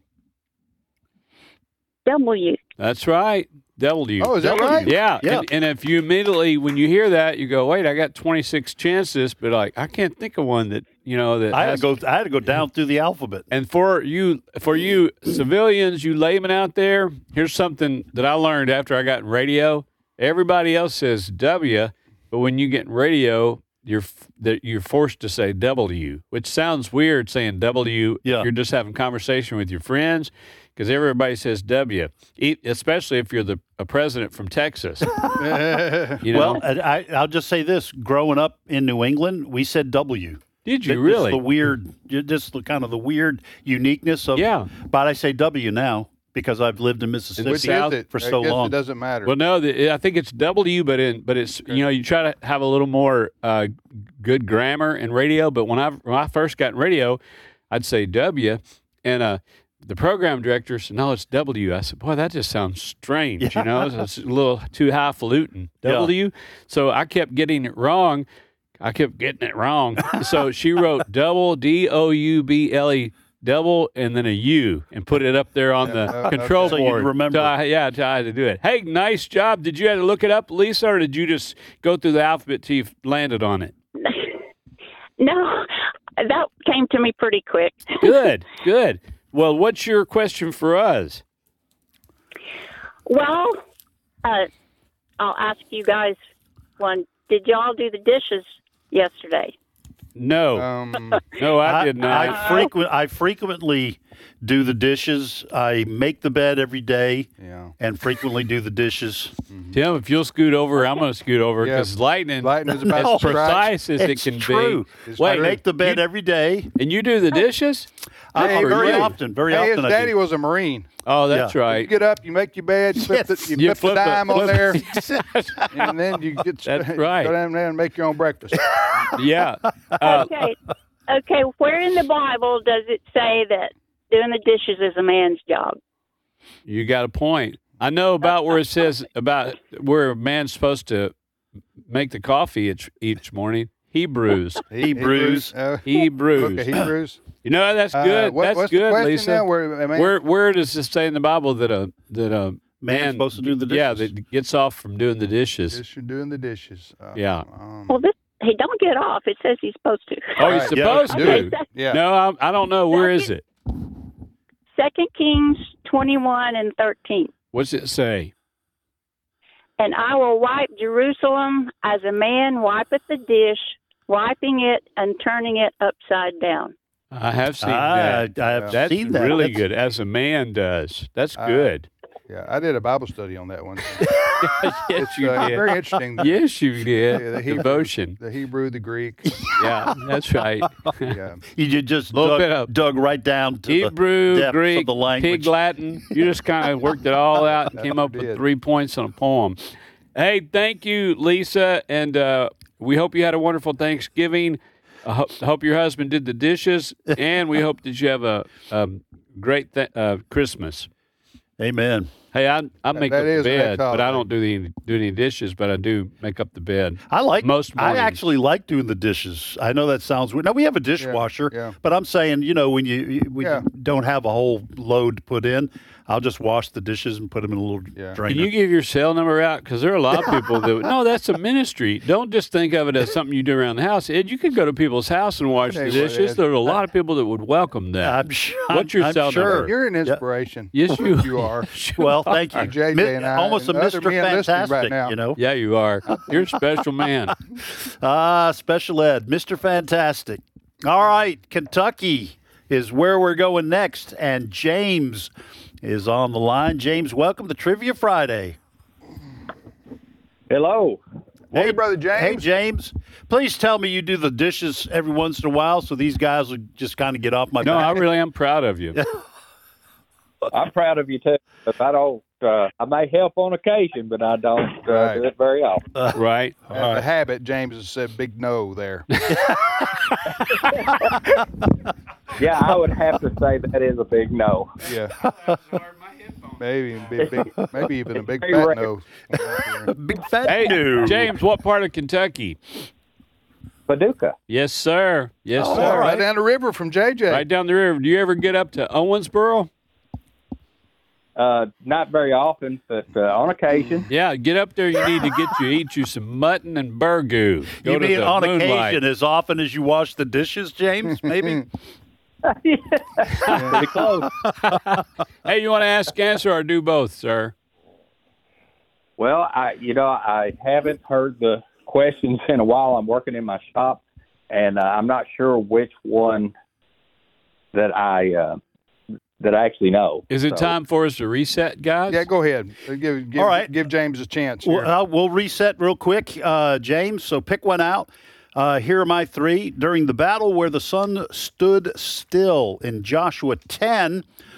W. That's right. W. Oh, is that W. right? Yeah. Yeah. And, and if you immediately, when you hear that, you go, wait, I got twenty-six chances, but like, I can't think of one that, you know, that I had has- to go. I had to go down through the alphabet. And for you, for you civilians, you laymen out there, here's something that I learned after I got in radio. Everybody else says W, but when you get in radio, you're f- that you're forced to say W, which sounds weird saying W. Yeah. You're just having conversation with your friends because everybody says W, E- especially if you're the a president from Texas. You know? Well, I, I- I'll just say this: growing up in New England, we said W. Did you Just really? The weird, just the kind of the weird uniqueness of. Yeah. But I say W now because I've lived in Mississippi Which is it? for I so guess long. It doesn't matter. Well, no, the, I think it's W, but in but it's you know you try to have a little more uh, good grammar in radio. But when I when I first got in radio, I'd say W, and uh, the program director said, "No, it's W." I said, "Boy, that just sounds strange. You know, it's a little too highfalutin. W." Yeah. So I kept getting it wrong. I kept getting it wrong. So she wrote double D O U B L E. Double and then a U and put it up there on the uh, control okay. board. So you remember. So I, yeah, I had to do it. Hey, nice job. Did you have to look it up, Lisa, or did you just go through the alphabet till you landed on it? No, that came to me pretty quick. Good, good. Well, what's your question for us? Well, uh, I'll ask you guys one. Did y'all do the dishes yesterday? No, um, no, I, I did not. I frequent, I frequently do the dishes. I make the bed every day, yeah. and frequently do the dishes. Mm-hmm. Tim, if you'll scoot over, I'm going to scoot over because yeah. lightning, lightning is about as precise as it's it can true. be. It's Wait, true. I make the bed you, every day, and you do the dishes? I, hey, very really? often, very hey, often. His I daddy do. was a Marine. Oh, that's yeah. right. You get up, you make your bed, you flip, yes. the, you you flip, flip the dime the, on there, flip and then you get that's right. go down there and make your own breakfast. Yeah. Uh, okay. Okay. Where in the Bible does it say that doing the dishes is a man's job? You got a point. I know about where it says about where a man's supposed to make the coffee each, each morning. Hebrews. Hebrews. Uh, Hebrews. Okay, Hebrews. You know, that's good. Uh, what, that's what's good, the Lisa. Now? Where, I mean, where where does it say in the Bible that a that a man's man supposed to do the dishes? Yeah, that gets off from doing the dishes. Just for doing the dishes. Uh, yeah. Um, well, this he don't get off. It says he's supposed to. Oh, he's supposed yeah, to. Okay, yeah. No, I, I don't know. Where is it? Second Kings twenty-one and thirteen. What's it say? And I will wipe Jerusalem as a man wipeth the dish, wiping it and turning it upside down. I have seen Ah, that. I have That's seen that. really That's- good, as a man does. That's Uh, good. Yeah, I did a Bible study on that one. yes, It's you uh, did. very interesting. The, Yes, you did. Yeah, the Hebrew- Devotion. the Hebrew, the Greek. Yeah, that's right. Yeah. You just Little dug, bit of dug right down to Hebrew, the depths Greek, of the language. Pig Latin. You just kind of worked it all out and That's came up what I with did. three points on a poem. Hey, thank you, Lisa, and uh, we hope you had a wonderful Thanksgiving. I ho- hope your husband did the dishes, and we hope that you have a, a great th- uh, Christmas. Amen. Hey, I I make that up the is an bed, but I holiday. don't do the do any dishes, but I do make up the bed. I like Most I mornings. actually like doing the dishes. I know that sounds weird. Now we have a dishwasher, yeah. but I'm saying, you know, when you when Yeah. you don't have a whole load to put in, I'll just wash the dishes and put them in a little Yeah. drainer. Can you give your cell number out? Because there are a lot of people that no, that's a ministry. Don't just think of it as something you do around the house. Ed, you can go to people's house and wash Tell the you what, dishes. Ed. There are a lot of people that would welcome that. I'm sure. What's your I'm cell sure. number? You're an inspiration. Yes, you You are. Well, thank you. J J Mi- and I almost a and other Mister men listening Fantastic, right now. you know. Yeah, you are. You're a special man. Ah, special ed, Mister Fantastic. All right, Kentucky is where we're going next, and James is on the line. James, welcome to Trivia Friday. Hello. Hey, brother James. Hey, James. Please tell me you do the dishes every once in a while, so these guys will just kind of get off my No, I back. really am proud of you. I'm proud of you too. But I don't. Uh, I may help on occasion, but I don't uh, Right. do it very often. Uh, Right. As a habit, James has said big no there. Yeah, I would have to say that is a big no. Yeah. Maybe, big, big, maybe even a big Hey, fat Ray. no. Big fat Hey, no. James, what part of Kentucky? Paducah. Yes, sir. Yes, Oh, sir. right down the river from J J. Right down the river. Do you ever get up to Owensboro? Uh, not very often, but uh, on occasion. Yeah, get up there. You need to get you eat you some mutton and burgoo. Go You to mean the on Moonlight. occasion, as often as you wash the dishes, James, maybe? Pretty close. Hey, you want to ask, answer, or do both, sir? Well, I, you know, I haven't heard the questions in a while. I'm working in my shop, and uh, I'm not sure which one that I uh, that I actually know. Is it So- time for us to reset, guys? Yeah, go ahead. Uh, Give, give, All right. give James a chance. Well, here. uh, we'll reset real quick, uh, James. So pick one out. Uh, here are my three. During the battle where the sun stood still in Joshua ten,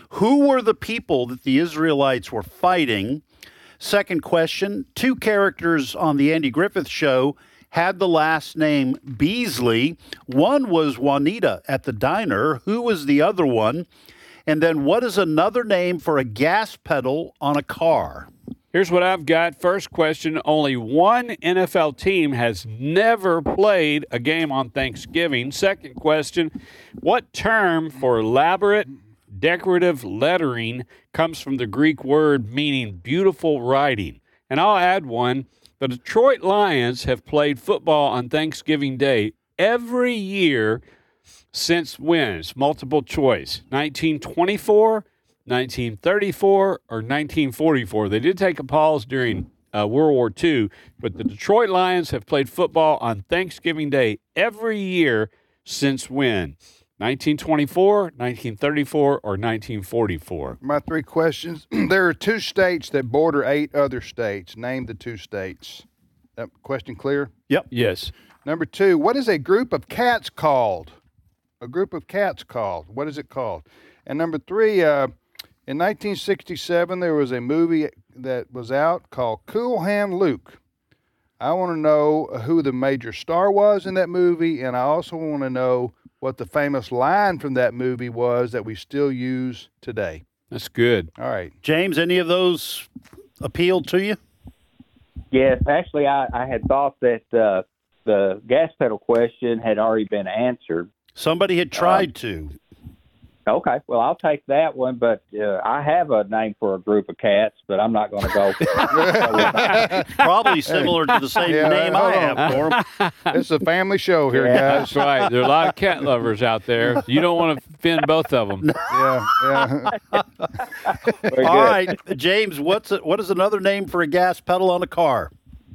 Who were the people that the Israelites were fighting? Second question, two characters on the Andy Griffith Show had the last name Beasley. One was Juanita at the diner. Who was the other one? And then what is another name for a gas pedal on a car? Here's what I've got. First question, only one N F L team has never played a game on Thanksgiving. Second question, what term for elaborate decorative lettering comes from the Greek word meaning beautiful writing? And I'll add one. The Detroit Lions have played football on Thanksgiving Day every year since when? It's multiple choice. nineteen twenty-four, nineteen thirty-four, or nineteen forty-four. They did take a pause during uh, World War Two, but the Detroit Lions have played football on Thanksgiving Day every year since when? nineteen twenty-four, nineteen thirty-four, or nineteen forty-four? My three questions. There are two states that border eight other states. Name the two states. That question clear? Yep. Yes. Number two, what is a group of cats called? A group of cats called. What is it called? And number three, uh, in nineteen sixty-seven, there was a movie that was out called Cool Hand Luke. I want to know who the major star was in that movie, and I also want to know what the famous line from that movie was that we still use today. That's good. All right. James, any of those appealed to you? Yes, actually, I, I had thought that uh, the gas pedal question had already been answered. Somebody had tried Um, to. Okay, well, I'll take that one, but uh, I have a name for a group of cats, but I'm not going to go. Probably similar to the same Yeah, name I hold on. have for him. It's a family show here, Yeah. guys. That's right. There are a lot of cat lovers out there. You don't want to offend both of them. Yeah, yeah. Very All good. right, James, what's it, what is another name for a gas pedal on a car?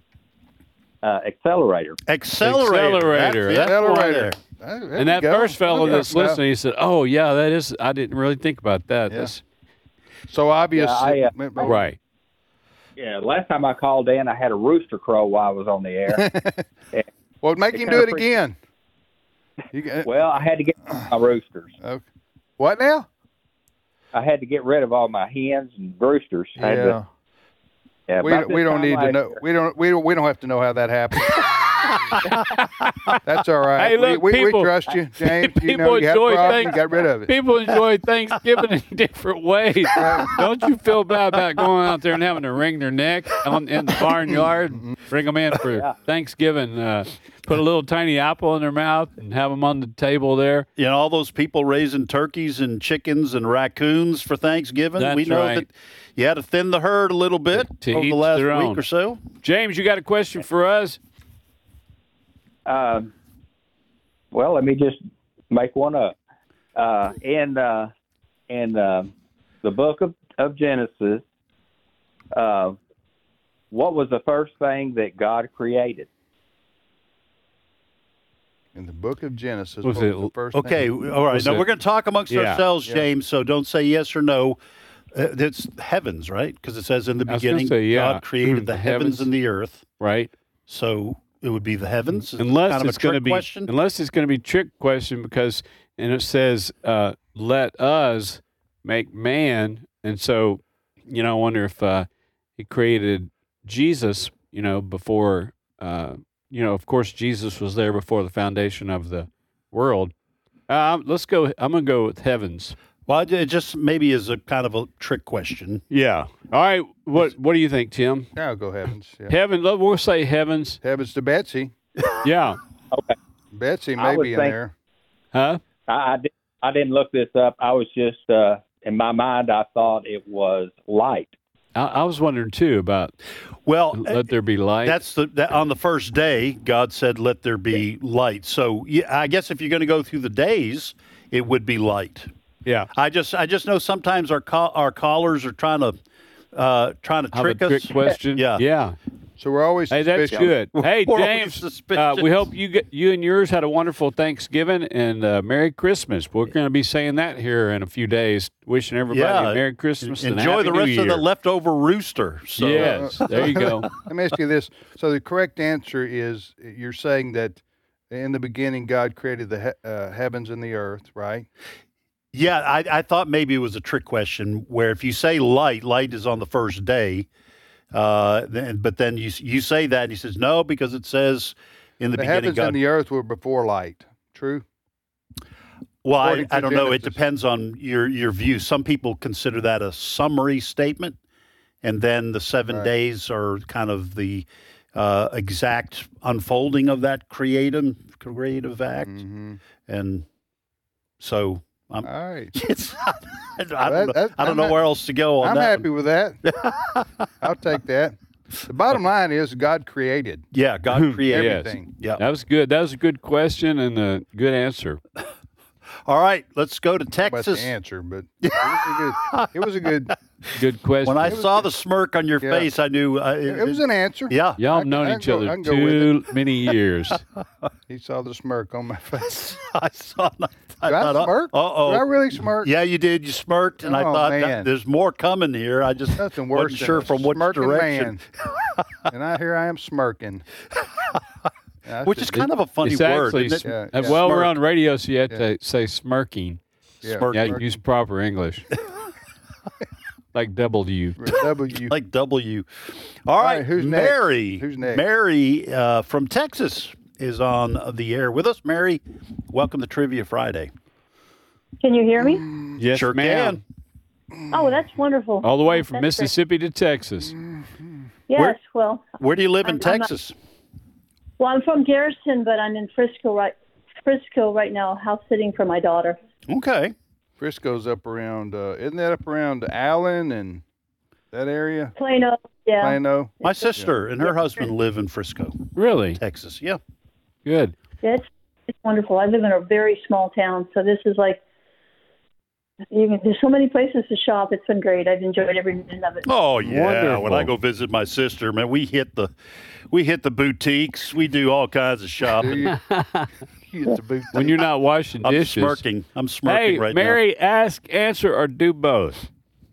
Uh, accelerator. Accelerator. Accelerator. That's, that's one Accelerator. there. There- there And you that go. first fellow What are you that's talking about? listening, he said, "Oh yeah, that is. I didn't really think about that." Yeah. That's So obvious. Yeah, I, uh, right. Yeah, last time I called in, I had a rooster crow while I was on the air. Well, make It him kinda do it freaked- again. You, got- Well, I had to get rid of my roosters. okay. What now? I had to get rid of all my hens and roosters. I had Yeah. to- yeah, We, about we this don't time need to last know. year. We don't. We don't. We don't have to know how that happened. That's all right. Hey, look, we, we, people- we trust you, James. You people know you had a enjoy problem. You things- got rid of it. People enjoy Thanksgiving in different ways. Don't you feel bad about going out there and having to wring their neck on, in the barnyard? Bring them in for Thanksgiving. Uh, put a little tiny apple in their mouth and have them on the table there. You know, all those people raising turkeys and chickens and raccoons for Thanksgiving. That's we know right. that you had to thin the herd a little bit To over each the last their week own. or so. James, you got a question for us? Um, well, let me just make one up. Uh, in uh, in uh, the book of, of Genesis, uh, what was the first thing that God created? In the book of Genesis, Was what it- was the first Okay, thing? all right. Was Now, it- we're going to talk amongst Yeah. ourselves, Yeah. James, so don't say yes or no. Uh, it's heavens, right? Because it says in the I was gonna beginning, say, yeah. God created the, The heavens. heavens. and the earth. Right. So it would be the heavens? Is it Unless kind of it's a going to trick be question? unless it's going to be trick question because and it says uh, let us make man, and so you know I wonder if uh, he created Jesus, you know, before uh, you know, of course Jesus was there before the foundation of the world. Uh, let's go. I'm going to go with heavens. Well, it just maybe is a kind of a trick question. Yeah. All right. What What do you think, Tim? Yeah, I'll go heavens. Yeah. Heaven. We'll say heavens. Heavens to Betsy. Yeah. Okay. Betsy I may would be in think- there. Huh? I, I, did, I didn't look this up. I was just, uh, in my mind, I thought it was light. I, I was wondering too about Well, let there be light. that's the that on the first day, God said, "Let there be light." So, yeah, I guess if you're going to go through the days, it would be light. yeah. I just I just know sometimes our call, our callers are trying to uh, trying to Have trick a us. trick question. Yeah. Yeah. So we're always Hey, that's suspicious. good. Hey, We're always James, uh, suspicious. we hope you get you and yours had a wonderful Thanksgiving and uh, Merry Christmas. We're going to be saying that here in a few days. Wishing everybody Yeah. a Merry Christmas and Enjoy Happy the rest New of the Year. leftover rooster. So, Yes, there you go. Let me ask you this. So the correct answer is you're saying that in the beginning God created the he- uh, heavens and the earth, right? Yeah, I, I thought maybe it was a trick question where if you say light, light is on the first day, uh, then, but then you you say that and he says no because it says in the, The beginning heavens God. and the earth were before light. True. Well, I, According to I don't know. It Genesis. depends on your your view. Some people consider that a summary statement, and then the seven Right. days are kind of the uh, exact unfolding of that creative creative act, Mm-hmm. and so. I'm, All right. It's, I don't, That- know, that- I don't I'm know not- where else to go on I'm that. happy with that. I'll take that. The bottom line is God created. Yeah, God created everything. Yeah. That was good. That was a good question and a good answer. All right, let's go to About Texas. the answer, but it was a good. It was a good. Good question. When I It was saw good. the smirk on your Yeah. face, I knew uh, It, it was an answer. Yeah, Y'all I- have known I each can go- other I can go with too many years. He saw the smirk on my face. I saw. I Did I thought, smirk? Uh oh. Did I really smirk? Yeah, you did. You smirked, and I Oh, thought that, man. there's more coming here. I just Nothing worse wasn't than sure a from which smirking direction. man. And I here I am smirking. Yeah, Which that's is a- kind of a funny It's word. actually, Isn't it? Yeah, uh, yeah. well, we're Smirk. on radio, so you have Yeah. to say smirking. Yeah. Smirk. Yeah, Smirking. use proper English. Like W. W. Like W. All right, right, who's next? Mary. Who's next? Mary uh, from Texas is on the air with us. Mary, welcome to Trivia Friday. Can you hear me? Yes, sure ma'am. can. Oh, that's wonderful. All the way from That's great. Mississippi to Texas. Yes, Where- well, Where do you live in I'm- I'm not- Texas? well, I'm from Garrison, but I'm in Frisco right Frisco right now, house sitting for my daughter. Okay. Frisco's up around. Uh, isn't that up around Allen and that area? Plano, yeah. Plano. My sister and her husband live in Frisco, Really? Texas. Yeah. Good. It's it's wonderful. I live in a very small town, so this is like even there's so many places to shop. It's been great. I've enjoyed every minute of it. Oh yeah. Wonderful. When I go visit my sister, man, we hit the we hit the boutiques. We do all kinds of Do shopping. you? You get the boot. When you're not washing I'm dishes. smirking. I'm smirking Hey, right Mary, ask, answer, or do both.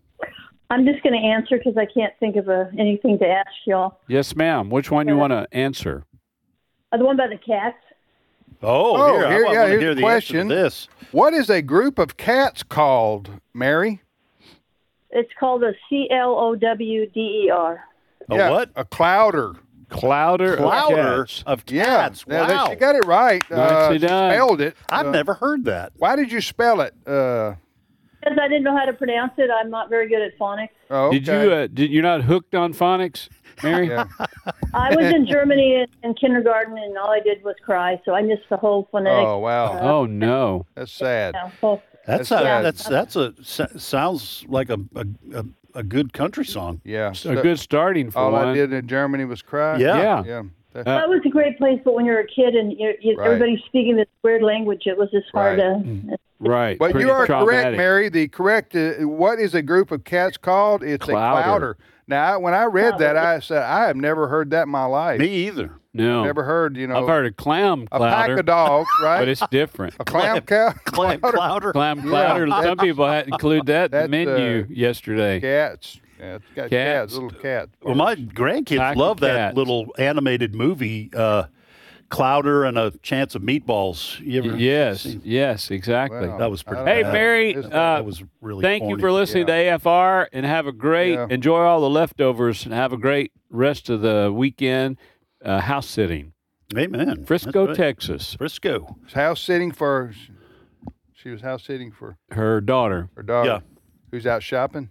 I'm just going to answer because I can't think of a, anything to ask y'all. Yes, ma'am. Which one you want to answer? Uh, the one about the cats. now. Oh, Oh, here, here- I yeah, want to here's hear the the answer to question. this. What is a group of cats called, Mary? It's called a C L O W D E R. A yeah, what? A clouder. Clouder, Clouder of cats. of Yeah. cats. Now, that- Wow. she got it right. Uh, Nicely she done. spelled it. I've Uh, never heard that. Why did you spell it? Uh, Because I didn't know how to pronounce it. I'm not very good at phonics. oh, okay. Did you? Uh, did you're not hooked on phonics, Mary? Yeah. I was in Germany in, in kindergarten, and all I did was cry, so I missed the whole phonetic. Oh wow, Oh no. that's sad. uh, whole- That's That's a, sad. that's that's a s- sounds like a a, a, a good country song. Yeah, It's a good starting for All one. I did in Germany was cry. Yeah. Yeah. yeah. That- Uh, That was a great place, but when you're a kid and you, you, Right. everybody's speaking this weird language, it was just hard Right. to. Right. But Pretty you are traumatic. correct, Mary. The correct uh, what is a group of cats called? It's Clouder. a clouder. Now, when I read that, I said I have never heard that in my life. Me either. No. Never heard. You know, I've heard of clam a pack clouder, of dogs, right? but it's different. a clam cow. Clam Clouder. Clam clouder. Yeah. Some people had include that in the That's, menu uh, yesterday. Cats. Yeah, it's got Cats. cats. Little cats. Well, my grandkids Pack of love that cats. little animated movie, uh, Clouder and a Chance of Meatballs. You ever Yes. seen- Yes. Exactly. Wow. That was pretty. I Hey, don't know. Mary, It's- uh, that was really. Thank you corny. for listening to A F R and have a great, Yeah. enjoy all the leftovers and have a great rest of the weekend uh, house sitting. Amen. Frisco, That's right. Texas. Frisco. house sitting for. She was house sitting for Her daughter. her daughter. Yeah. Who's out shopping?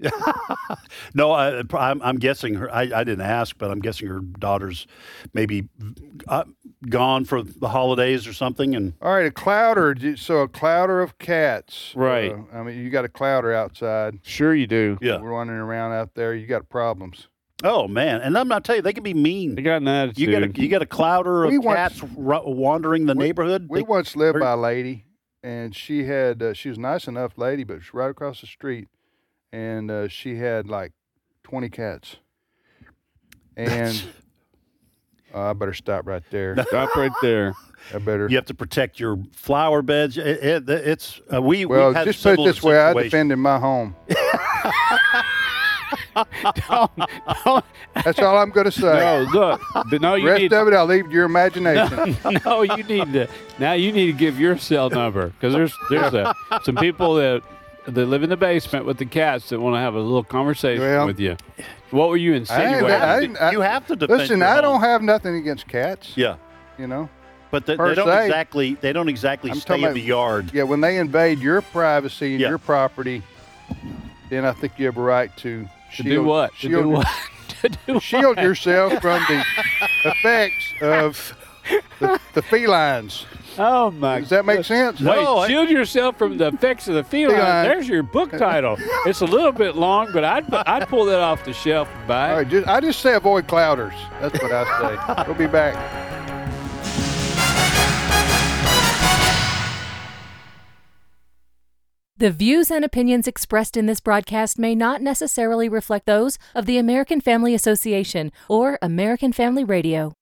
No, I, I'm, I'm guessing her. I, I didn't ask, but I'm guessing her daughter's maybe uh, gone for the holidays or something. And All right, a clouder. j- So a clouder of cats. Right. Uh, I mean, you got a clouder outside. Sure you do. yeah. Running around out there. You got problems. Oh man, and I'm not telling you, they can be mean. They got an attitude. You got a you got a clouder of We once- cats ru- wandering the we- neighborhood. We They- once lived or- by a lady, and she had uh, she was a nice enough lady, but she's right across the street, and uh, she had like twenty cats. And uh, I better stop right there. Stop right there. I better. You have to protect your flower beds. It, it, it's uh, we. Well, we've had just put it similar this way: I situations. defended my home. don't, don't. That's all I'm going to say. No, look. But no, you rest need, of it, I'll leave to your imagination. No, no, you need to. Now you need to give your cell number because there's there's a, some people that that live in the basement with the cats that want to have a little conversation Well, with you. What were you I ain't- insinuating? I ain't- I- You have to defend Listen, your I home. don't have nothing against cats. Yeah. You know? But they, Per they don't se. exactly they don't exactly I'm stay talking in about- the yard. Yeah, when they invade your privacy and Yeah. your property, then I think you have a right to To shield, do what? To Shield, do what? to do shield what? yourself from the effects of the, the felines. Oh my! Does that make sense? Wait, No, I- shield yourself from the effects of the feline. Feline. There's your book title. It's a little bit long, but I'd I'd pull that off the shelf and buy it. All right, just, I just say avoid clouders. That's what I say. We'll be back. The views and opinions expressed in this broadcast may not necessarily reflect those of the American Family Association or American Family Radio.